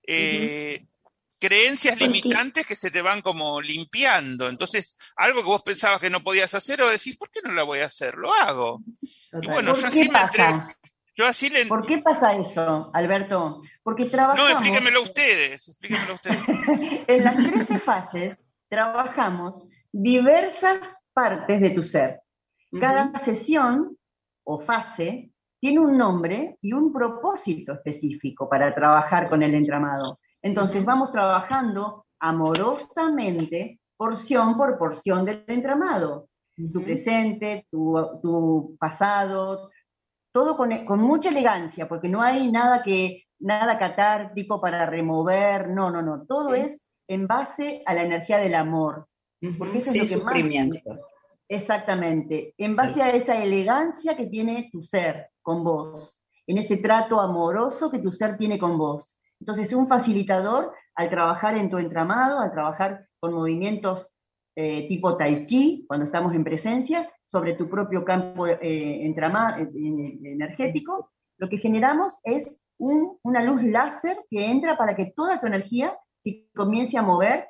Eh, uh-huh. Creencias limitantes que se te van como limpiando. Entonces, algo que vos pensabas que no podías hacer, o decís, ¿por qué no la voy a hacer? Lo hago. Y bueno, yo así me atrevo. Yo así le... ¿Por qué pasa eso, Alberto? Porque trabajamos... No, explíquenmelo ustedes, explíquenmelo ustedes. En las trece fases trabajamos diversas partes de tu ser. Cada uh-huh. sesión o fase tiene un nombre y un propósito específico para trabajar con el entramado. Entonces uh-huh. vamos trabajando amorosamente, porción por porción del entramado. Uh-huh. Tu presente, tu, tu pasado... todo con, con mucha elegancia, porque no hay nada que nada catártico para remover, no, no, no, todo sí. es en base a la energía del amor, porque eso sí, es lo que sufrimiento. Más... Exactamente, en base sí. a esa elegancia que tiene tu ser con vos, en ese trato amoroso que tu ser tiene con vos. Entonces, un facilitador, al trabajar en tu entramado, al trabajar con movimientos eh, tipo tai chi, cuando estamos en presencia, sobre tu propio campo eh, entrama, eh, energético, lo que generamos es un, una luz láser que entra para que toda tu energía se comience a mover,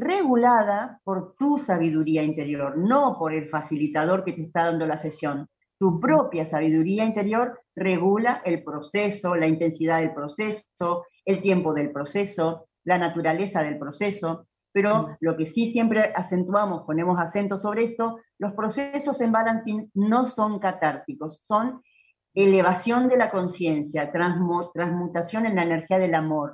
regulada por tu sabiduría interior, no por el facilitador que te está dando la sesión. Tu propia sabiduría interior regula el proceso, la intensidad del proceso, el tiempo del proceso, la naturaleza del proceso. Pero lo que sí siempre acentuamos, ponemos acento sobre esto, los procesos en balancing no son catárticos, son elevación de la conciencia, transmutación en la energía del amor.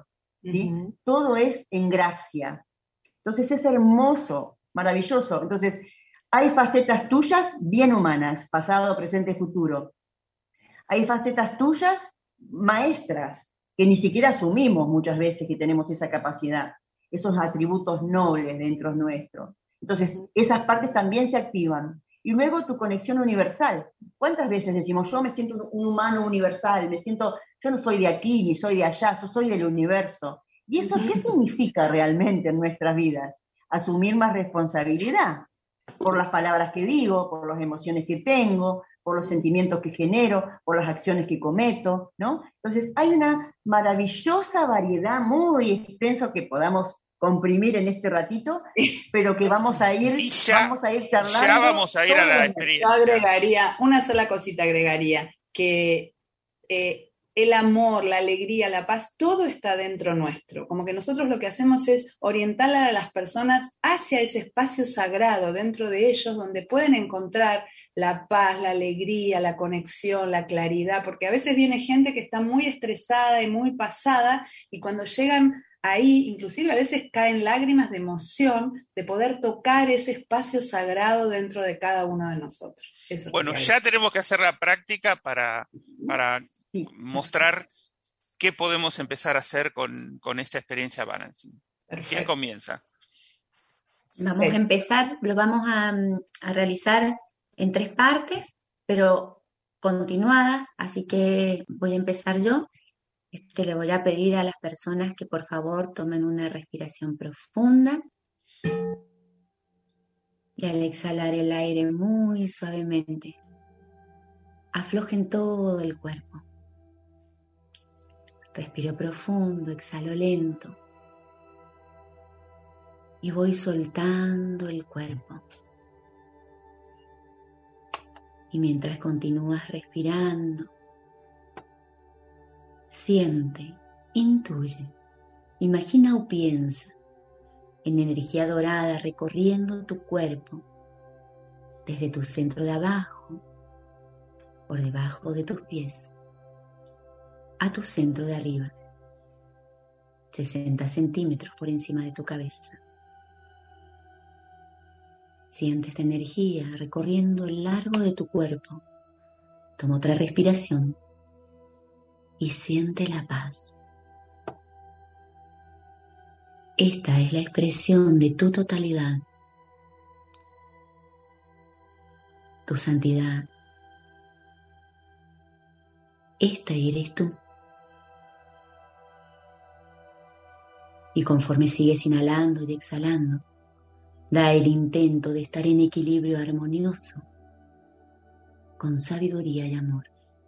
¿sí? Uh-huh. Todo es en gracia. Entonces es hermoso, maravilloso. Entonces, hay facetas tuyas bien humanas, pasado, presente, futuro. Hay facetas tuyas maestras, que ni siquiera asumimos muchas veces que tenemos esa capacidad, esos atributos nobles dentro nuestro. Entonces, esas partes también se activan. Y luego tu conexión universal. ¿Cuántas veces decimos, yo me siento un humano universal, me siento, yo no soy de aquí ni soy de allá, yo soy del universo? ¿Y eso qué significa realmente en nuestras vidas? Asumir más responsabilidad por las palabras que digo, por las emociones que tengo, por los sentimientos que genero, por las acciones que cometo, ¿no? Entonces hay una maravillosa variedad muy extensa que podamos comprimir en este ratito, pero que vamos a ir, ya, vamos a ir charlando. Ya vamos a ir a la experiencia. Yo agregaría, una sola cosita agregaría, que eh, el amor, la alegría, la paz, todo está dentro nuestro. Como que nosotros lo que hacemos es orientar a las personas hacia ese espacio sagrado dentro de ellos, donde pueden encontrar la paz, la alegría, la conexión, la claridad, porque a veces viene gente que está muy estresada y muy pasada, y cuando llegan ahí, inclusive a veces caen lágrimas de emoción de poder tocar ese espacio sagrado dentro de cada uno de nosotros. Eso bueno, es ya tenemos que hacer la práctica para, para sí. mostrar qué podemos empezar a hacer con, con esta experiencia balancing. Perfecto. ¿Quién comienza? Vamos a empezar, lo vamos a, a realizar en tres partes, pero continuadas, así que voy a empezar yo. Este, le voy a pedir a las personas que por favor tomen una respiración profunda y al exhalar el aire muy suavemente, aflojen todo el cuerpo. Respiro profundo, exhalo lento y voy soltando el cuerpo. Y mientras continúas respirando, siente, intuye, imagina o piensa en energía dorada recorriendo tu cuerpo, desde tu centro de abajo, por debajo de tus pies, a tu centro de arriba, sesenta centímetros por encima de tu cabeza. Siente esta energía recorriendo el largo de tu cuerpo. Toma otra respiración y siente la paz. Esta es la expresión de tu totalidad, tu santidad. Esta eres tú. Y conforme sigues inhalando y exhalando, da el intento de estar en equilibrio armonioso, con sabiduría y amor.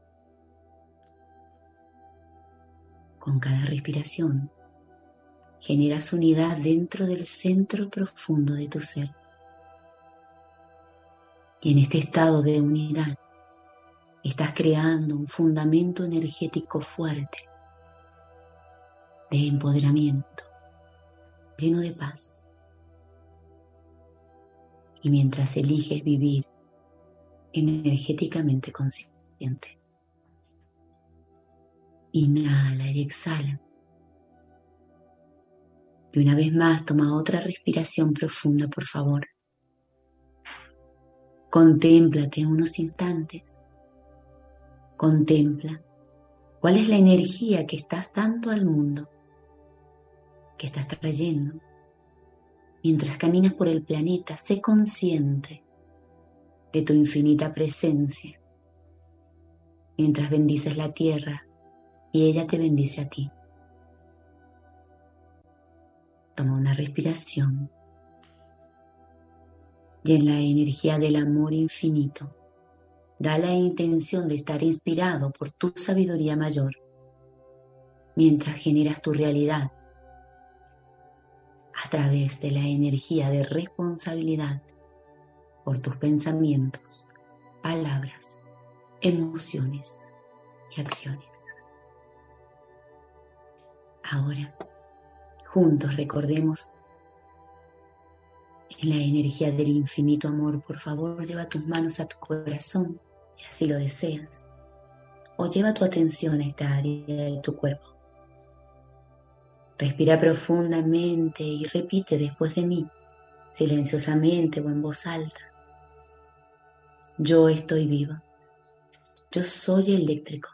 Con cada respiración, generas unidad dentro del centro profundo de tu ser. Y en este estado de unidad, estás creando un fundamento energético fuerte, de empoderamiento, lleno de paz. Y mientras eliges vivir energéticamente consciente, inhala y exhala. Y una vez más, toma otra respiración profunda, por favor. Contémplate unos instantes. Contempla cuál es la energía que estás dando al mundo, que estás trayendo. Mientras caminas por el planeta, sé consciente de tu infinita presencia. Mientras bendices la tierra y ella te bendice a ti. Toma una respiración y en la energía del amor infinito, da la intención de estar inspirado por tu sabiduría mayor, mientras generas tu realidad a través de la energía de responsabilidad por tus pensamientos, palabras, emociones y acciones. Ahora, juntos recordemos en la energía del infinito amor. Por favor, lleva tus manos a tu corazón, si así lo deseas, o lleva tu atención a esta área de tu cuerpo. Respira profundamente y repite después de mí, silenciosamente o en voz alta. Yo estoy viva. Yo soy eléctrico.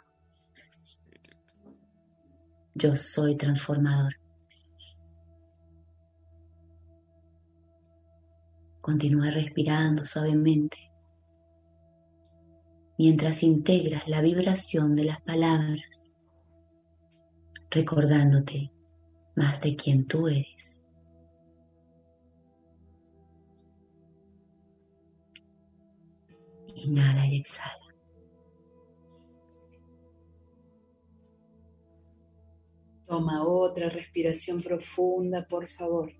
Yo soy transformador. Continúa respirando suavemente mientras integras la vibración de las palabras, recordándote más de quién tú eres. Inhala y exhala. Toma otra respiración profunda, por favor.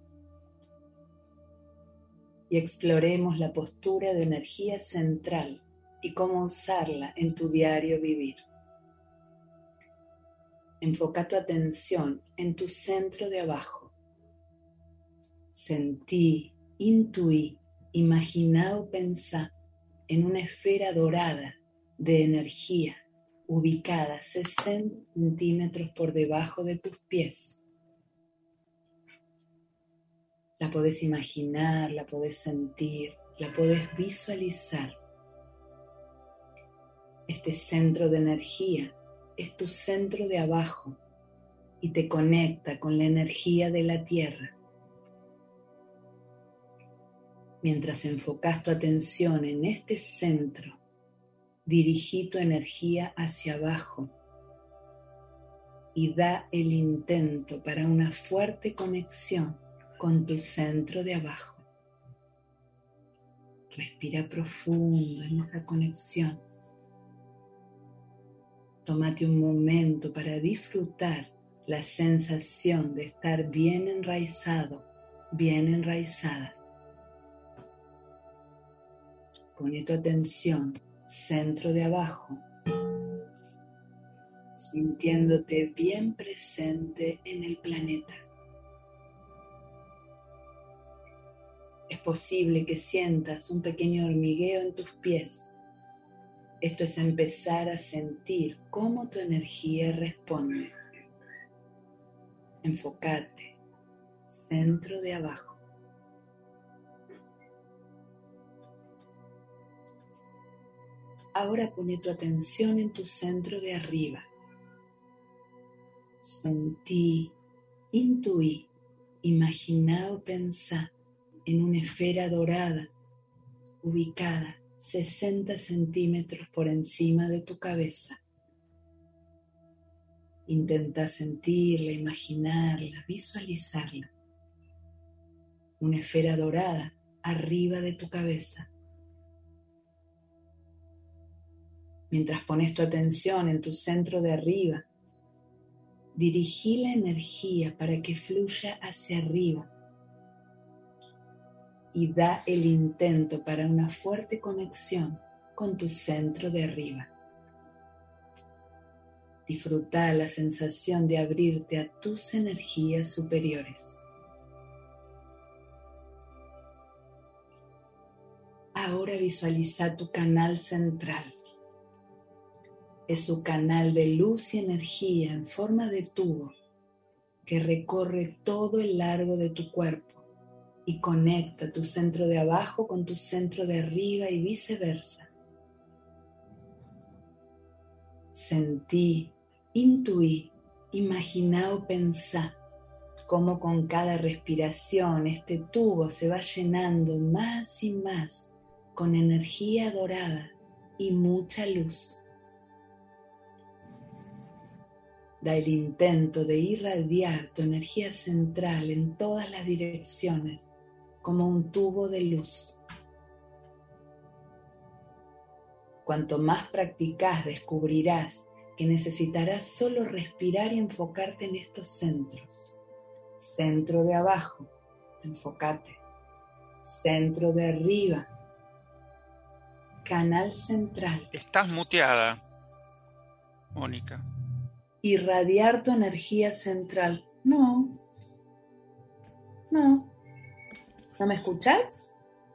Y exploremos la postura de energía central y cómo usarla en tu diario vivir. Enfoca tu atención en tu centro de abajo. Sentí, intuí, imaginá o pensá en una esfera dorada de energía ubicada sesenta centímetros por debajo de tus pies. La podés imaginar, la podés sentir, la podés visualizar. Este centro de energía es tu centro de abajo y te conecta con la energía de la tierra. Mientras enfocas tu atención en este centro, dirigí tu energía hacia abajo y da el intento para una fuerte conexión con tu centro de abajo. Respira profundo en esa conexión. Tómate un momento para disfrutar la sensación de estar bien enraizado, bien enraizada. Pone tu atención, centro de abajo, sintiéndote bien presente en el planeta. Es posible que sientas un pequeño hormigueo en tus pies. Esto es empezar a sentir cómo tu energía responde. Enfócate, centro de abajo. Ahora pone tu atención en tu centro de arriba. Sentí, intuí, imaginá o pensá en una esfera dorada ubicada sesenta centímetros por encima de tu cabeza. Intenta sentirla, imaginarla, visualizarla. Una esfera dorada arriba de tu cabeza. Mientras pones tu atención en tu centro de arriba, dirigí la energía para que fluya hacia arriba y da el intento para una fuerte conexión con tu centro de arriba. Disfruta la sensación de abrirte a tus energías superiores. Ahora visualiza tu canal central. Es su canal de luz y energía en forma de tubo que recorre todo el largo de tu cuerpo y conecta tu centro de abajo con tu centro de arriba y viceversa. Sentí, intuí, imaginá o pensá cómo con cada respiración este tubo se va llenando más y más con energía dorada y mucha luz. Da el intento de irradiar tu energía central en todas las direcciones como un tubo de luz. Cuanto más practicás, descubrirás que necesitarás solo respirar y enfocarte en estos centros. Centro de abajo, enfócate. Centro de arriba, canal central. Estás muteada, Mónica. Irradiar tu energía central. No. No. ¿No me escuchás?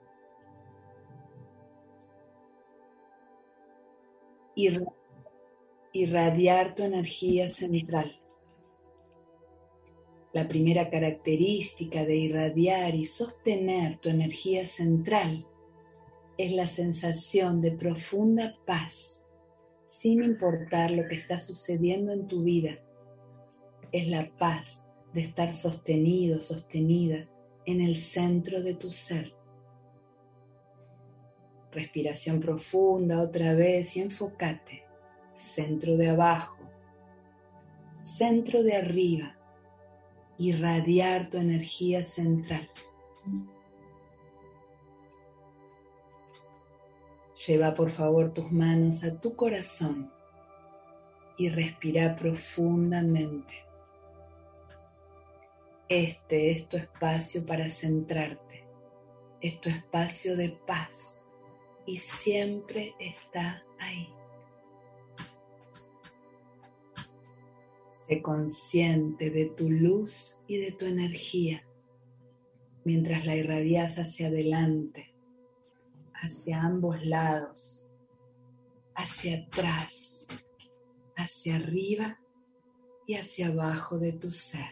Irra- irradiar tu energía central. La primera característica de irradiar y sostener tu energía central es la sensación de profunda paz, sin importar lo que está sucediendo en tu vida. Es la paz de estar sostenido, sostenida en el centro de tu ser. Respiración profunda otra vez y enfócate. Centro de abajo, centro de arriba. Irradiar tu energía central. Lleva por favor tus manos a tu corazón y respira profundamente. Este es tu espacio para centrarte, es tu espacio de paz y siempre está ahí. Sé consciente de tu luz y de tu energía mientras la irradias hacia adelante, hacia ambos lados, hacia atrás, hacia arriba y hacia abajo de tu ser.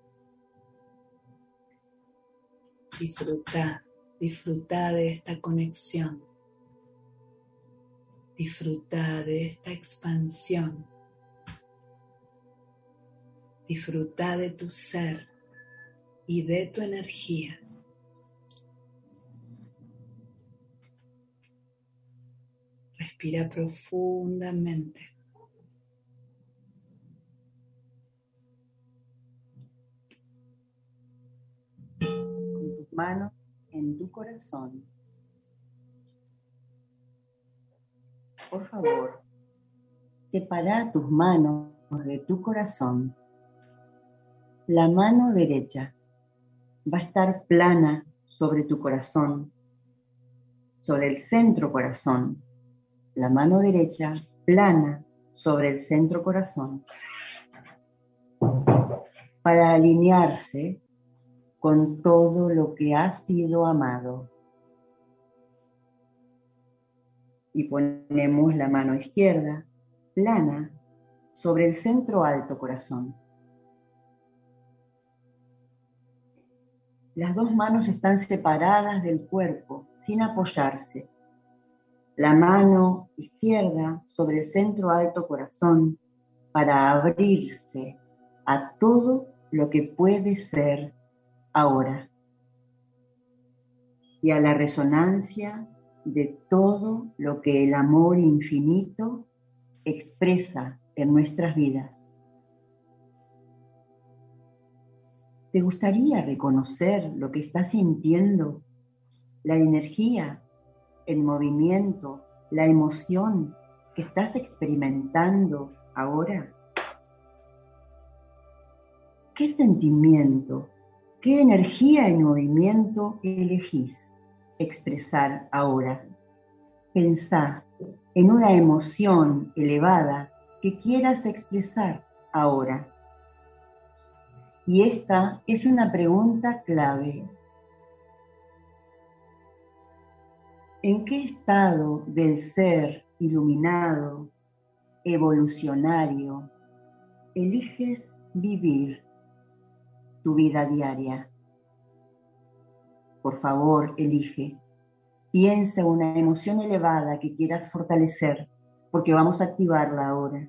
Disfruta, disfruta de esta conexión. Disfruta de esta expansión. Disfruta de tu ser y de tu energía. Respira profundamente. Con tus manos en tu corazón, por favor, separa tus manos de tu corazón. La mano derecha va a estar plana sobre tu corazón, sobre el centro corazón. La mano derecha plana sobre el centro corazón, para alinearse con todo lo que ha sido amado. Y ponemos la mano izquierda plana sobre el centro alto corazón. Las dos manos están separadas del cuerpo, sin apoyarse. La mano izquierda sobre el centro alto corazón para abrirse a todo lo que puede ser ahora y a la resonancia de todo lo que el amor infinito expresa en nuestras vidas. ¿Te gustaría reconocer lo que estás sintiendo? La energía, el movimiento, la emoción que estás experimentando ahora. ¿Qué sentimiento, qué energía y movimiento elegís expresar ahora? Pensá en una emoción elevada que quieras expresar ahora. Y esta es una pregunta clave. ¿En qué estado del ser iluminado, evolucionario, eliges vivir tu vida diaria? Por favor, elige. Piensa una emoción elevada que quieras fortalecer, porque vamos a activarla ahora.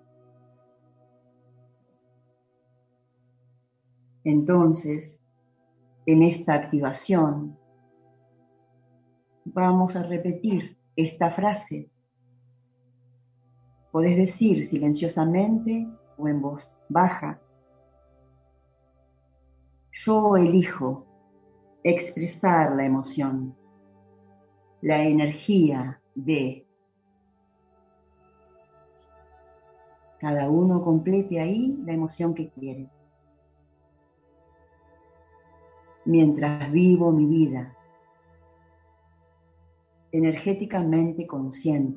Entonces, en esta activación, vamos a repetir esta frase. Podés decir silenciosamente o en voz baja. Yo elijo expresar la emoción, la energía de. Cada uno complete ahí la emoción que quiere. Mientras vivo mi vida, energéticamente consciente.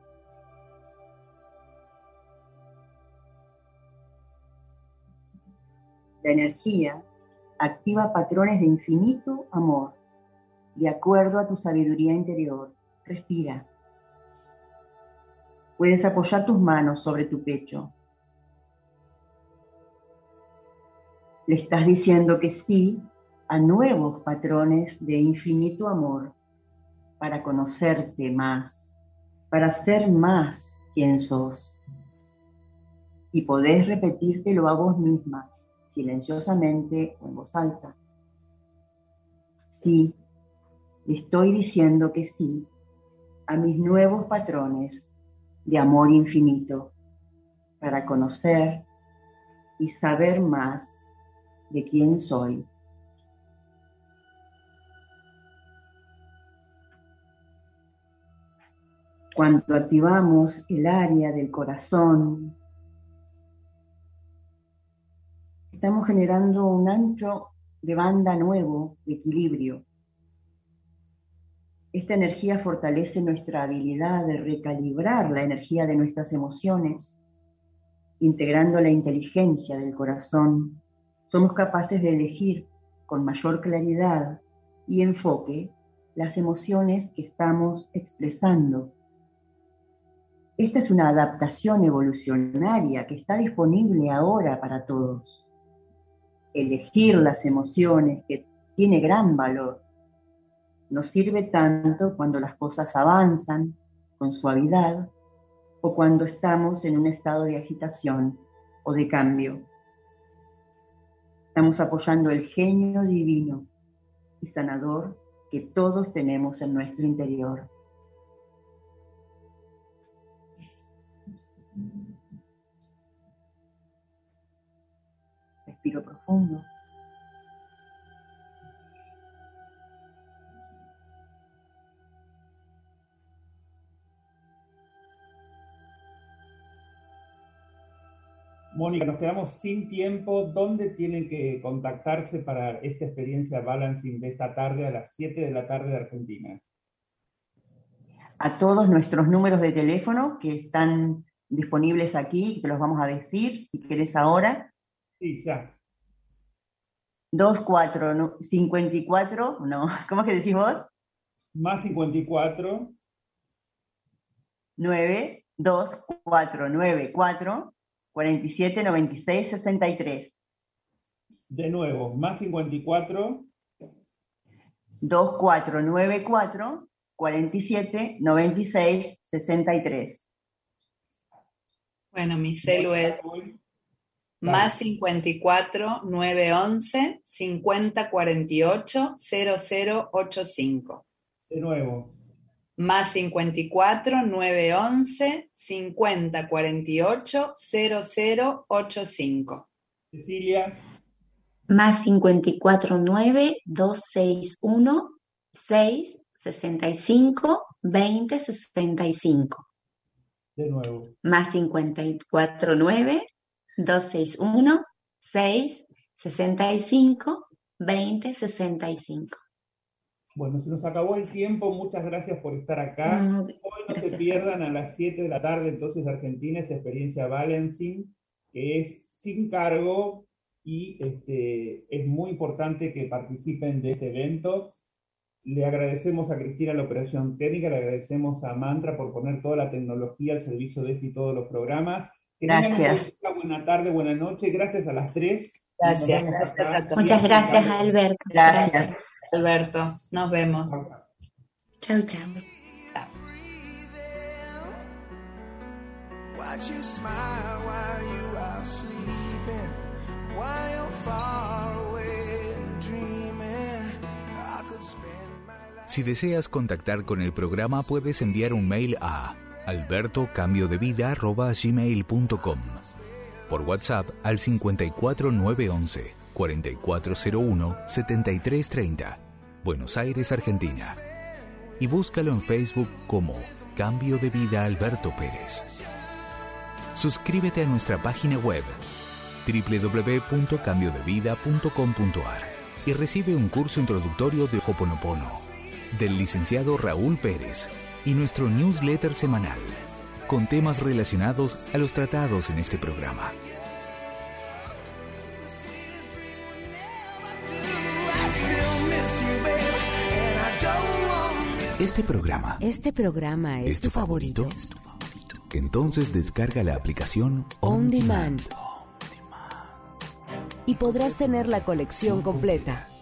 La energía activa patrones de infinito amor, de acuerdo a tu sabiduría interior. Respira. Puedes apoyar tus manos sobre tu pecho. le estás diciendo que sí a nuevos patrones de infinito amor para conocerte más, para ser más quien sos. Y podés repetírtelo a vos misma, silenciosamente o en voz alta. Sí, le estoy diciendo que sí a mis nuevos patrones de amor infinito para conocer y saber más de quién soy. Cuando activamos el área del corazón, estamos generando un ancho de banda nuevo de equilibrio. Esta energía fortalece nuestra habilidad de recalibrar la energía de nuestras emociones. Integrando la inteligencia del corazón, somos capaces de elegir con mayor claridad y enfoque las emociones que estamos expresando. Esta es una adaptación evolucionaria que está disponible ahora para todos. Elegir las emociones, que tiene gran valor, nos sirve tanto cuando las cosas avanzan con suavidad o cuando estamos en un estado de agitación o de cambio. Estamos apoyando el genio divino y sanador que todos tenemos en nuestro interior. Respiro profundo. Mónica, nos quedamos sin tiempo. ¿Dónde tienen que contactarse para esta experiencia Balancing de esta tarde a las siete de la tarde de Argentina? A todos nuestros números de teléfono que están disponibles aquí, te los vamos a decir, si querés ahora. Sí, ya. dos cuatro cincuenta y cuatro, no, ¿cómo es que decís vos? Más cincuenta y cuatro. nueve dos cuatro nueve cuatro cuarenta y siete noventa y seis sesenta y tres. De nuevo, más cincuenta y cuatro. dos cuatro nueve cuatro cuarenta y siete noventa y seis sesenta y tres. Bueno, mi celu es más cincuenta y cuatro nueve once cincuenta cuarenta y ocho cero cero ochenta y cinco. De nuevo. Más cincuenta y cuatro nueve once cincuenta cuarenta y ocho cero cero ochenta y cinco. Cecilia. Más cincuenta y cuatro nueve dos seis uno seis sesenta y cinco veinte sesenta y cinco. De nuevo. Más cincuenta y cuatro nueve dos seis uno seis sesenta y cinco veinte sesenta y cinco. Bueno, se nos acabó el tiempo. Muchas gracias por estar acá. No, Hoy no gracias se pierdan a, a las siete de la tarde entonces de Argentina esta experiencia Balancing, que es sin cargo y este, es muy importante que participen de este evento. Le agradecemos a Cristina la operación técnica, le agradecemos a Mantra por poner toda la tecnología al servicio de este y todos los programas. Que Gracias. Una buena tarde, buena noche. Gracias a las tres. Gracias. Gracias a todos. Muchas gracias, Alberto. Gracias. Gracias. Alberto, nos vemos. Chau, chau. Watch you smile while you are sleeping, while you're far away and dreaming. I could spend my life. Si deseas contactar con el programa, puedes enviar un mail a alberto cambio de vida arroba gmail punto com, por WhatsApp al cincuenta y cuatro nueve once cuarenta y cuatro cero uno setenta y tres treinta, Buenos Aires, Argentina, y búscalo en Facebook como Cambio de Vida Alberto Pérez. Suscríbete a nuestra página web doble u doble u doble u punto cambio de vida punto com punto a r y recibe un curso introductorio de Ho'oponopono del licenciado Raúl Pérez y nuestro newsletter semanal con temas relacionados a los tratados en este programa. Este programa, Este programa es, ¿es tu favorito? Entonces descarga la aplicación On Demand. y podrás tener la colección completa.